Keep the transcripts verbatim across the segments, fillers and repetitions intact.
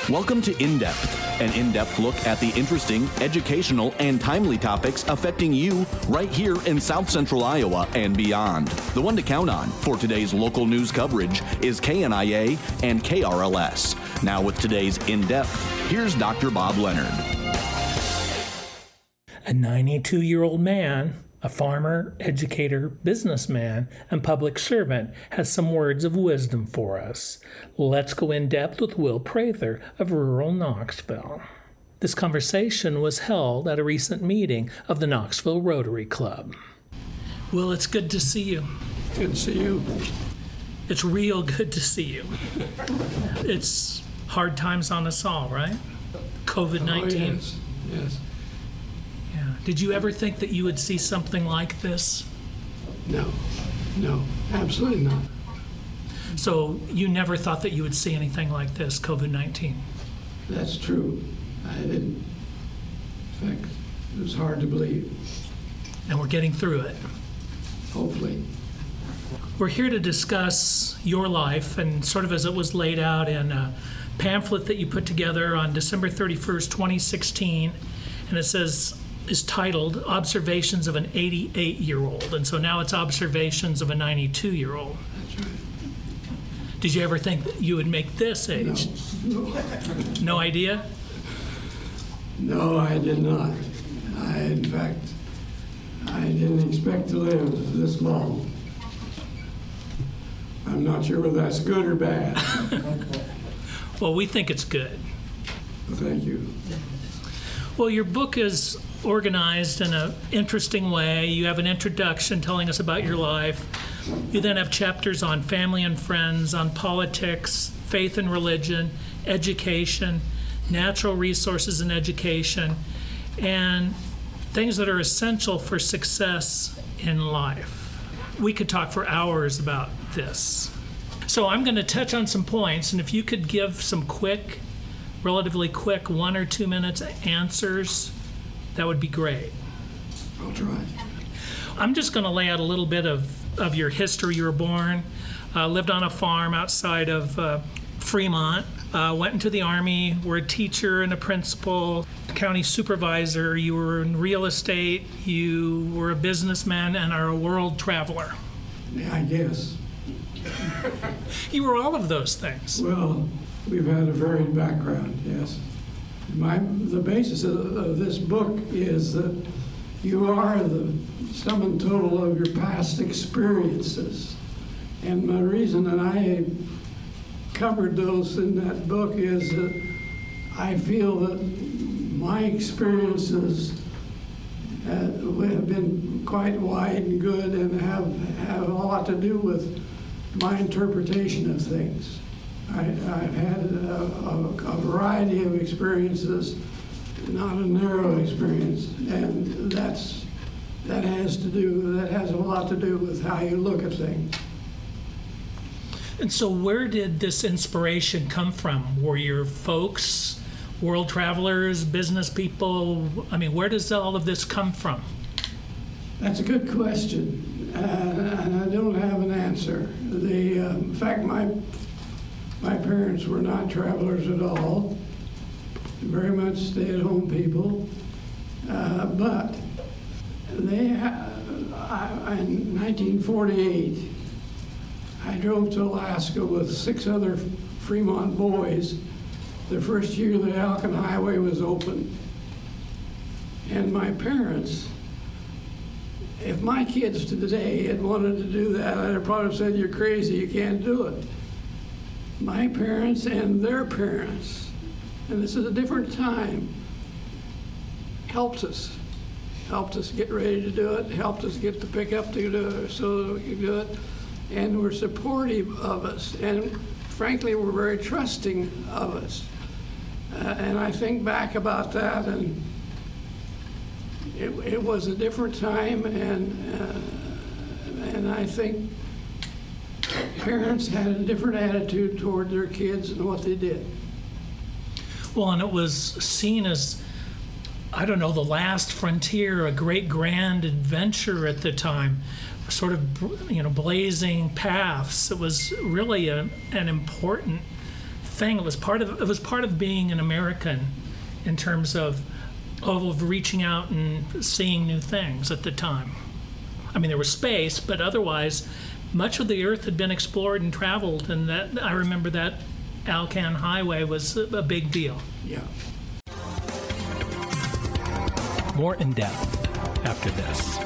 Welcome to In Depth, an in-depth look at the interesting, educational, and timely topics affecting you right here in South Central Iowa and beyond. The one to count on for today's local news coverage is K N I A and K R L S. Now with today's In Depth, here's Doctor Bob Leonard. A ninety-two-year-old man, a farmer, educator, businessman, and public servant, has some words of wisdom for us. Let's go in depth with Will Prather of rural Knoxville. This conversation was held at a recent meeting of the Knoxville Rotary Club. Will, it's good to see you. Good to see you. It's real good to see you. It's hard times on us all, right? covid nineteen. Oh, yes, yes. Yeah. Did you ever think that you would see something like this? No, no, absolutely not. So you never thought that you would see anything like this, covid nineteen? That's true. I didn't. In fact, it was hard to believe. And we're getting through it. Hopefully. We're here to discuss your life and sort of as it was laid out in a pamphlet that you put together on December thirty-first, twenty sixteen. And it says, is titled Observations of an eighty-eight-year-old. And so now it's Observations of a ninety-two-year-old. That's right. Did you ever think that you would make this age? No, no. No idea? No, I did not. I, in fact, I didn't expect to live this long. I'm not sure whether that's good or bad. Well, we think it's good. Well, thank you. Well, your book is organized in an interesting way. You have an introduction telling us about your life. You then have chapters on family and friends, on politics, faith and religion, education, natural resources and education, and things that are essential for success in life. We could talk for hours about this. So I'm going to touch on some points, and if you could give some quick, relatively quick, one or two minutes answers, that would be great. I'll try. I'm just going to lay out a little bit of, of your history. You were born, uh, lived on a farm outside of uh, Fremont, uh, went into the Army, were a teacher and a principal, county supervisor, you were in real estate, you were a businessman, and are a world traveler. Yeah, I guess. You were all of those things. Well, we've had a varied background, yes. My, the basis of, of this book is that you are the sum and total of your past experiences. And the reason that I covered those in that book is that I feel that my experiences uh, have been quite wide and good and have, have a lot to do with my interpretation of things. I, I've had a, a, a variety of experiences, not a narrow experience, and that's that has to do that has a lot to do with how you look at things. And so where did this inspiration come from? Were your folks world travelers, business people? I mean, where does all of this come from? That's a good question, uh, and I don't have an answer. The, uh, in fact, my my parents were not travelers at all, very much stay-at-home people, uh, but they, uh, I, in nineteen forty-eight, I drove to Alaska with six other Fremont boys the first year the Alcan Highway was open. And my parents, if my kids today had wanted to do that, I'd have probably said, you're crazy, you can't do it. My parents and their parents, and this is a different time, helped us. Helped us get ready to do it, helped us get the pickup to do it so that we could do it, and were supportive of us, and frankly, were very trusting of us. Uh, and I think back about that, and it, it was a different time, and uh, and I think parents had a different attitude toward their kids and what they did. Well, and it was seen as, I don't know, the last frontier, a great grand adventure at the time, sort of, you know, blazing paths. It was really a, an important thing. It was part of it was part of being an American in terms of of reaching out and seeing new things at the time. I mean, there was space, but otherwise, much of the earth had been explored and traveled, and that I remember that Alcan Highway was a big deal. Yeah. More in depth after this.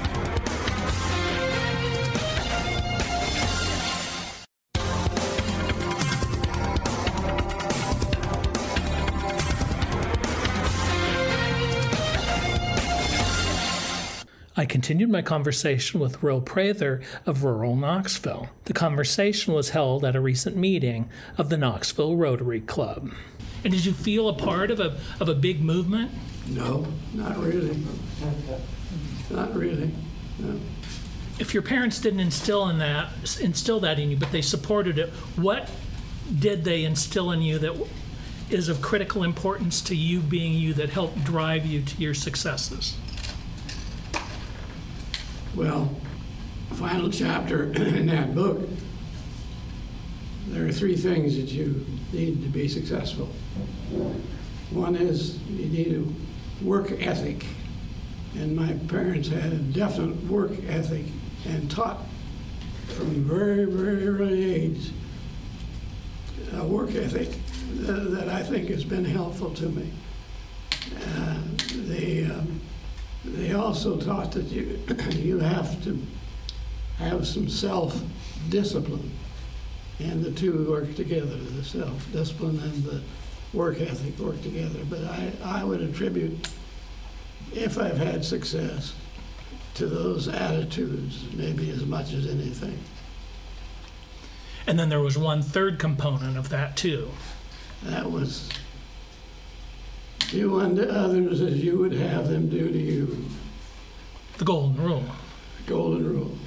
I continued my conversation with Ro Prather of rural Knoxville. The conversation was held at a recent meeting of the Knoxville Rotary Club. And did you feel a part of a of a big movement? No, not really. Not really. No. If your parents didn't instill in that instill that in you, but they supported it, what did they instill in you that is of critical importance to you being you that helped drive you to your successes? Well, final chapter in that book, there are three things that you need to be successful. One is you need a work ethic, and my parents had a definite work ethic and taught from very, very early age a work ethic that, that I think has been helpful to me. Uh, they, um, they also taught that you, you have to have some self-discipline, and the two work together, the self-discipline and the work ethic work together. But I, I would attribute, if I've had success, to those attitudes maybe as much as anything. And then there was one third component of that too. That was do unto others as you would have them do to you. The golden rule. Golden rule.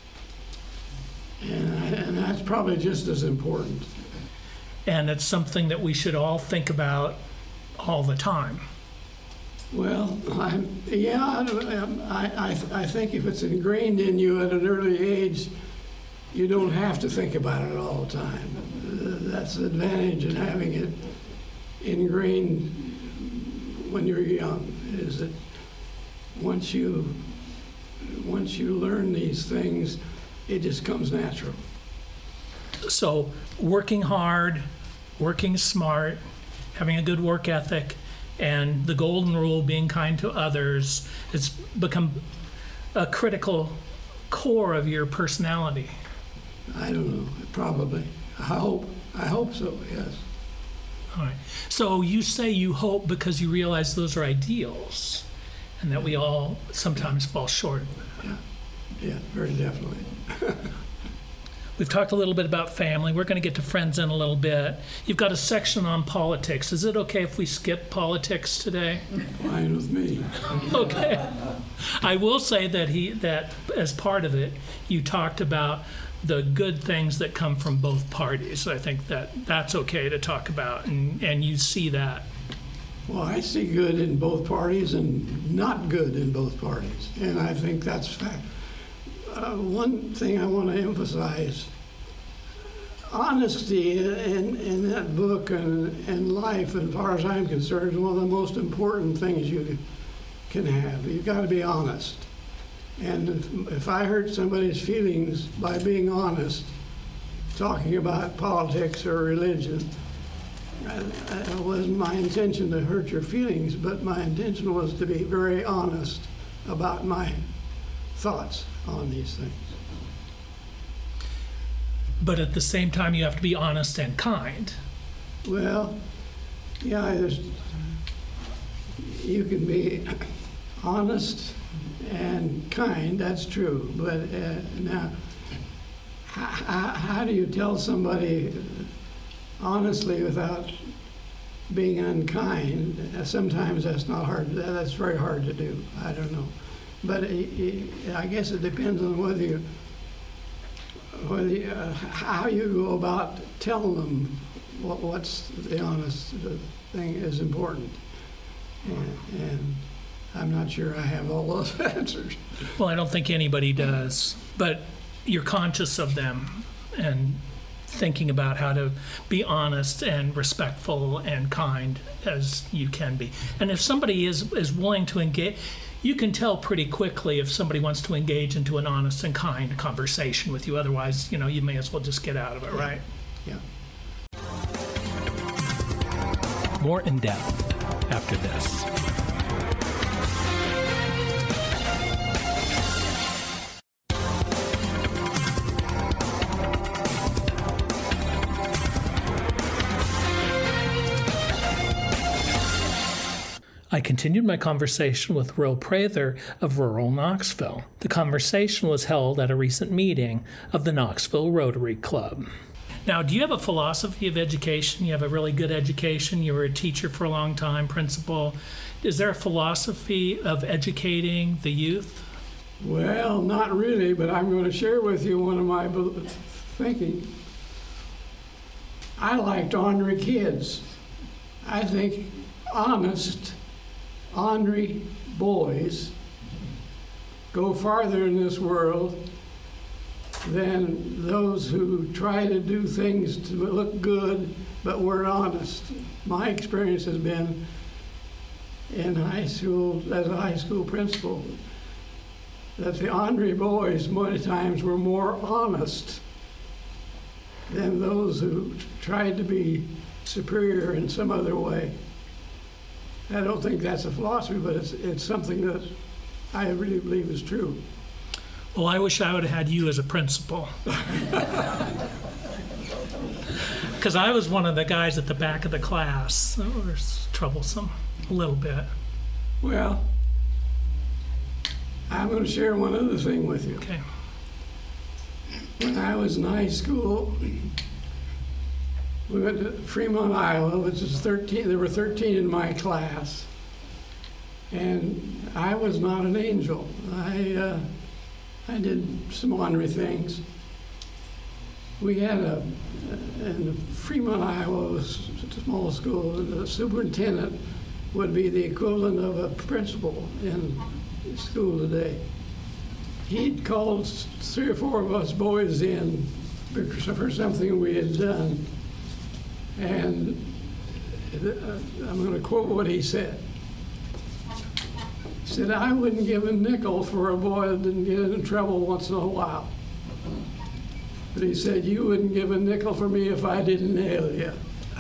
And, I, and that's probably just as important. And it's something that we should all think about all the time. Well, I'm, yeah, I, I, I think if it's ingrained in you at an early age, you don't have to think about it all the time. That's the advantage in having it ingrained when you're young, is that once you, once you learn these things, it just comes natural. So working hard, working smart, having a good work ethic, and the golden rule, being kind to others, it's become a critical core of your personality. I don't know, probably. I hope. I hope so, yes. All right. So you say you hope because you realize those are ideals and that we all sometimes fall short of that. Yeah, yeah, very definitely. We've talked a little bit about family. We're going to get to friends in a little bit. You've got a section on politics. Is it okay if we skip politics today? Fine with me. Okay. I will say that he that as part of it, you talked about the good things that come from both parties. I think that that's okay to talk about, and, and you see that. Well, I see good in both parties and not good in both parties, and I think that's fact. Uh, one thing I want to emphasize, honesty in, in that book and, and life, as far as I'm concerned, is one of the most important things you can have. You've got to be honest. And if, if I hurt somebody's feelings by being honest, talking about politics or religion, it wasn't my intention to hurt your feelings, but my intention was to be very honest about my thoughts on these things. But at the same time, you have to be honest and kind. Well, yeah, there's, you can be honest and kind, that's true, but uh, now, how, how do you tell somebody honestly without being unkind? Sometimes that's not hard, that's very hard to do, I don't know. But it, it, I guess it depends on whether you, whether you, uh, how you go about telling them what, what's the honest thing is important. And, and I'm not sure I have all those answers. Well, I don't think anybody does, but you're conscious of them, and thinking about how to be honest and respectful and kind as you can be. And if somebody is, is willing to engage, you can tell pretty quickly if somebody wants to engage into an honest and kind conversation with you. Otherwise, you know, you may as well just get out of it, right? Yeah. More in depth after this. I continued my conversation with Ro Prather of rural Knoxville. The conversation was held at a recent meeting of the Knoxville Rotary Club. Now, do you have a philosophy of education? You have a really good education. You were a teacher for a long time, principal. Is there a philosophy of educating the youth? Well, not really, but I'm going to share with you one of my thinking. I liked ornery kids. I think honest, ornery boys go farther in this world than those who try to do things to look good but weren't honest. My experience has been in high school, as a high school principal, that the ornery boys many times were more honest than those who tried to be superior in some other way. I don't think that's a philosophy, but it's, it's something that I really believe is true. Well, I wish I would have had you as a principal. Because I was one of the guys at the back of the class. That was troublesome, a little bit. Well, I'm going to share one other thing with you. Okay. When I was in high school, we went to Fremont, Iowa, which is thirteen. There were thirteen in my class, and I was not an angel. I uh, I did some ornery things. We had a in Fremont, Iowa, was a small school. The superintendent would be the equivalent of a principal in school today. He'd called three or four of us boys in for something we had done. And I'm going to quote what he said. He said, I wouldn't give a nickel for a boy that didn't get into trouble once in a while. But he said, you wouldn't give a nickel for me if I didn't nail you.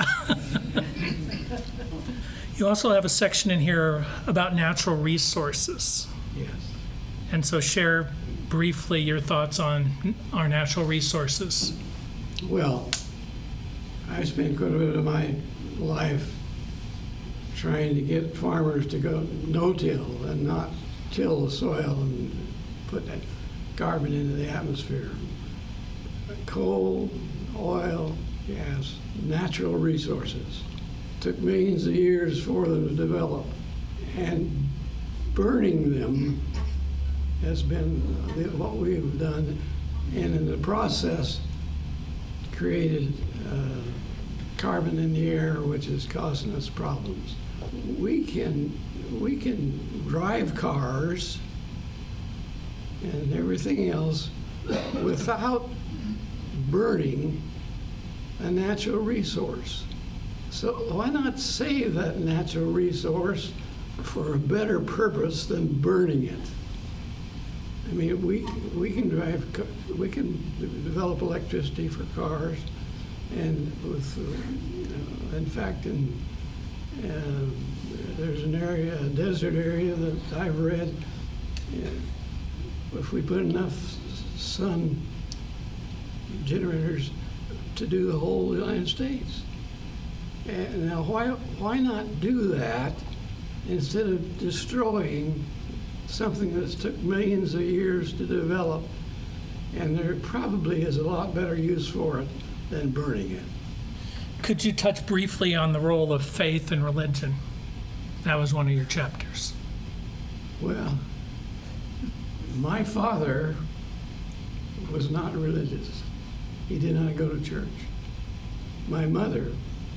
You also have a section in here about natural resources. Yes. And so share briefly your thoughts on our natural resources. Well, I spent quite a bit of my life trying to get farmers to go no-till and not till the soil and put that carbon into the atmosphere. Coal, oil, gas, natural resources. Took millions of years for them to develop. And burning them has been what we've done, and in the process created uh, carbon in the air, which is causing us problems. We can we can drive cars and everything else without burning a natural resource. So why not save that natural resource for a better purpose than burning it? I mean, we we can drive, we can develop electricity for cars, and with, uh, in fact, in uh, there's an area, a desert area that I've read. Uh, if we put enough sun generators to do the whole United States, and now why why not do that instead of destroying something that's took millions of years to develop, and there probably is a lot better use for it than burning it. Could you touch briefly on the role of faith and religion? That was one of your chapters. Well, my father was not religious. He did not go to church. My mother's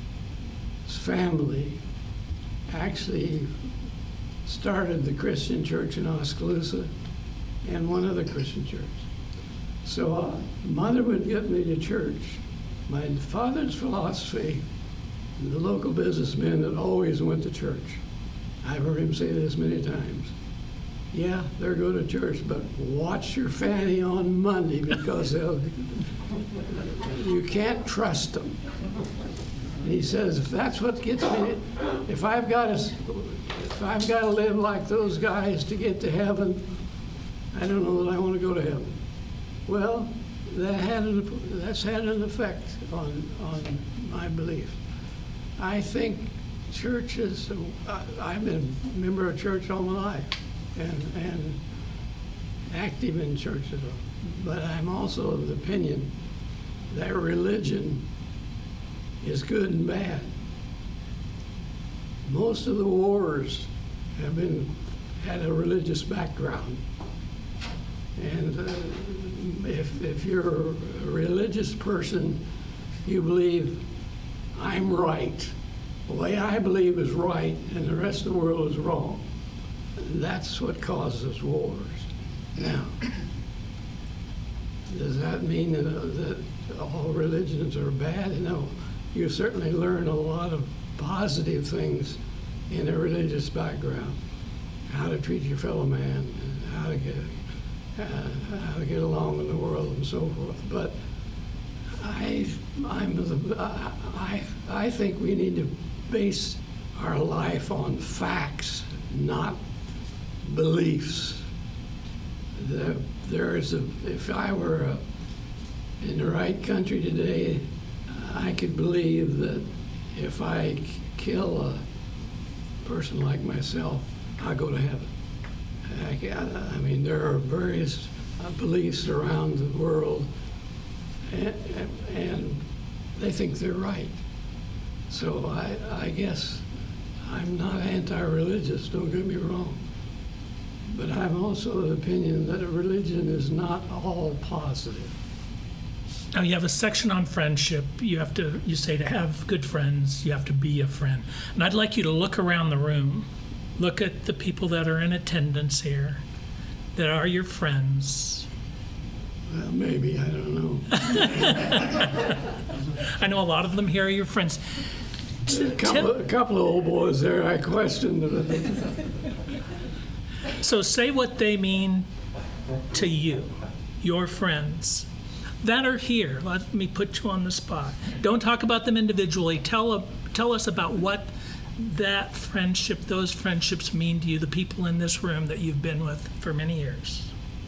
family actually started the Christian church in Oskaloosa and one other Christian church. So uh, mother would get me to church, My father's philosophy, the local businessmen that always went to church, I've heard him say this many times. Yeah, they'll go to church, but watch your fanny on Monday because they'll, you can't trust them. And he says, if that's what gets me, if I've got to, if I've got to live like those guys to get to heaven, I don't know that I want to go to heaven. Well, that had an, that's had an effect on on my belief. I think churches, I've been a member of church all my life and, and active in churches, but I'm also of the opinion that religion is good and bad. Most of the wars have been had a religious background. And uh, if, if you're a religious person, you believe, I'm right. The way I believe is right, and the rest of the world is wrong. That's what causes wars. Now, does that mean that, uh, that all religions are bad? No. You certainly learn a lot of positive things in a religious background. How to treat your fellow man, and how to get uh, how to get along in the world, and so forth. But I, I'm the, I, I think we need to base our life on facts, not beliefs. The, there is a, if I were a, in the right country today, I could believe that if I kill a person like myself, I go to heaven. I, I mean, there are various uh, beliefs around the world, and, and they think they're right. So I, I guess I'm not anti-religious, don't get me wrong. But I'm also of the opinion that a religion is not all positive. Now you have a section on friendship. You have to, you say to have good friends, you have to be a friend. And I'd like you to look around the room. Look at the people that are in attendance here, that are your friends. Well, maybe, I don't know. I know a lot of them here are your friends. A couple, a couple of old boys there, I questioned them. So say what they mean to you, your friends, that are here. Let me put you on the spot. Don't talk about them individually. Tell, tell us about what that friendship, those friendships mean to you, the people in this room that you've been with for many years.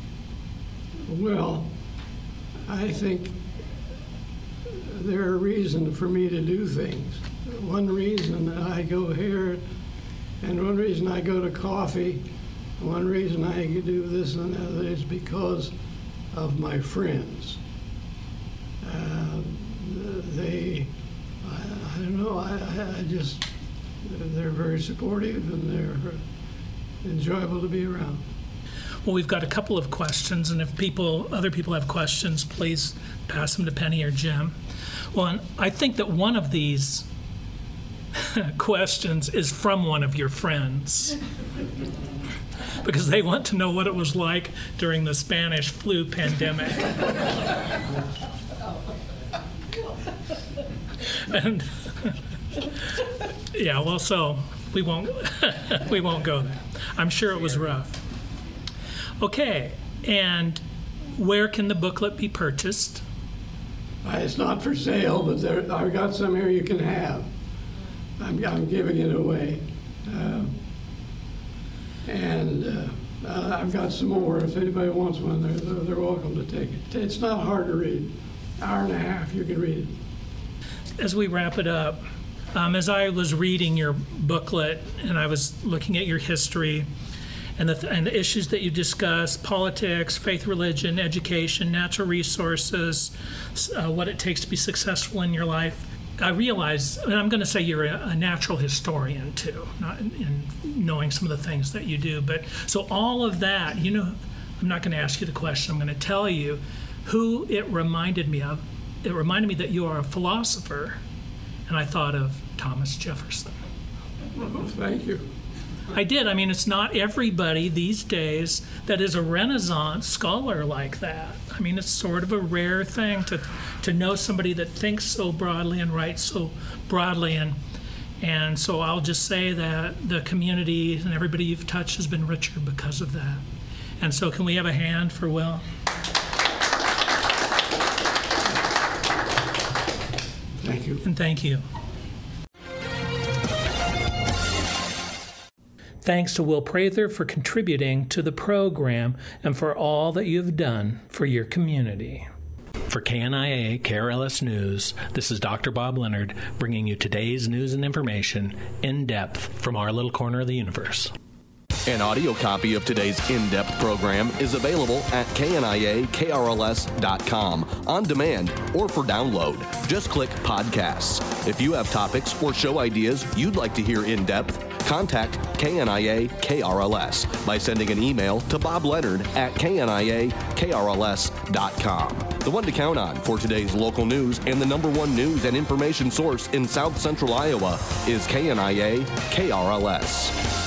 Well, I think they're a reason for me to do things. One reason that I go here, and one reason I go to coffee, one reason I do this and that is because of my friends. Uh, they, I, I don't know, I, I just, they're very supportive and they're enjoyable to be around. Well, we've got a couple of questions, and if people, other people have questions, please pass them to Penny or Jim. Well, and I think that one of these questions is from one of your friends, because they want to know what it was like during the Spanish flu pandemic. And yeah, well, so we won't we won't go there. I'm sure it was rough. Okay, and where can the booklet be purchased? Uh, it's not for sale, but there, I've got some here you can have. I'm, I'm giving it away. Uh, and uh, uh, I've got some more. If anybody wants one, they're, they're, they're welcome to take it. It's not hard to read. Hour and a half, you can read it. As we wrap it up, um, as I was reading your booklet and I was looking at your history and the, th- and the issues that you discuss, politics, faith, religion, education, natural resources, uh, what it takes to be successful in your life, I realize, and I'm going to say you're a, a natural historian too, not in, in knowing some of the things that you do. But so all of that, you know, I'm not going to ask you the question. I'm going to tell you who it reminded me of. It reminded me that you are a philosopher, and I thought of Thomas Jefferson. Oh, thank you. I did. I mean, it's not everybody these days that is a Renaissance scholar like that. I mean, it's sort of a rare thing to to know somebody that thinks so broadly and writes so broadly. And and so I'll just say that the community and everybody you've touched has been richer because of that. And so can we have a hand for Will? Thank you. And thank you. Thanks to Will Prather for contributing to the program and for all that you've done for your community. For K N I A K R L S News, this is Doctor Bob Leonard bringing you today's news and information in depth from our little corner of the universe. An audio copy of today's in-depth program is available at K N I A K R L S dot com on demand or for download. Just click Podcasts. If you have topics or show ideas you'd like to hear in depth, contact K N I A K R L S by sending an email to Bob Leonard at K N I A K R L S dot com. The one to count on for today's local news and the number one news and information source in South Central Iowa is K N I A K R L S.